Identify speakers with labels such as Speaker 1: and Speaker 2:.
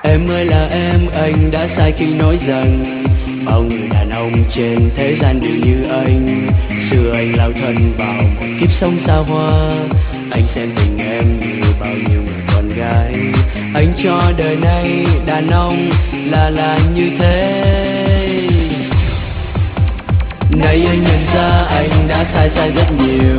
Speaker 1: Em ơi là em, anh đã sai khi nói rằng bao người đàn ông trên thế gian đều như anh. Xưa anh lao thân vào một kiếp sống xa hoa, anh xem tình em như bao nhiêu người con gái. Anh cho đời này đàn ông là như thế. Nay anh nhận ra anh đã sai rất nhiều.